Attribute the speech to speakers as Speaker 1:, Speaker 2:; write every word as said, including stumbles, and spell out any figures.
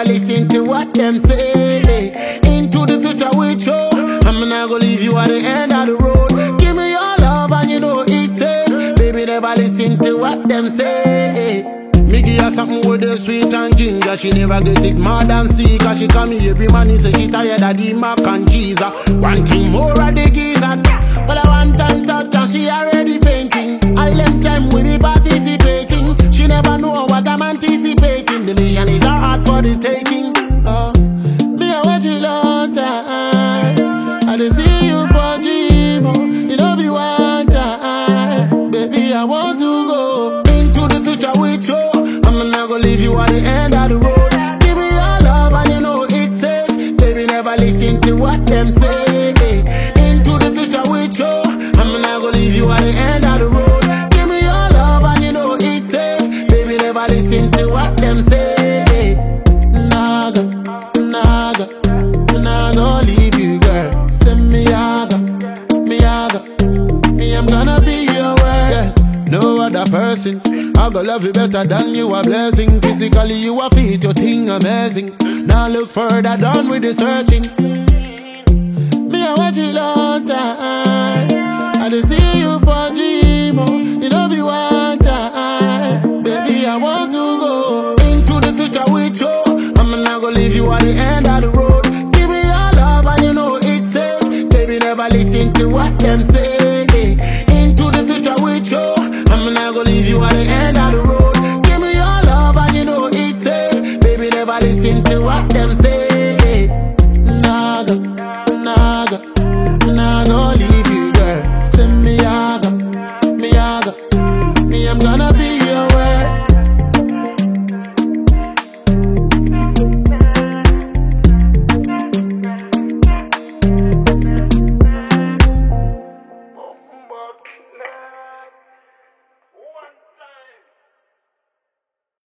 Speaker 1: never listen to what them say. Into the future with you, I'm not gonna leave you at the end of the road. Give me your love and you know it's safe. Baby, never listen to what them say. Me give her something with the sweet and ginger. She never get it mad and see. Cause she come here every man, he say she tired of the mac and cheese. One thing more of the geezer. But I want and touch and she already fainting. I left time we be participating. She never know what I'm anticipating. The mission is hard for the taking. uh, Me I watch you long time. I dey see you for dream. Oh, you know be one time. Baby, I want to go into the future with you. I'm not gonna leave you at the end of the road. Give me your love and you know it's safe. Baby, never listen to what them say. Into the future with you, I'm not gonna leave you at the end of the road. Give me your love and you know it's safe. Baby, never listen to what them say. Naga, naga, naga, leave you, girl. Send me yaga, me yaga. Me, I'm gonna be your word. Yeah. No other person I go love you better than you, a blessing. Physically you a fit, your thing amazing. Now look further, done with the searching. Me I watch you long time. I dey see you for dream. Oh, you know be one time. Baby, I want to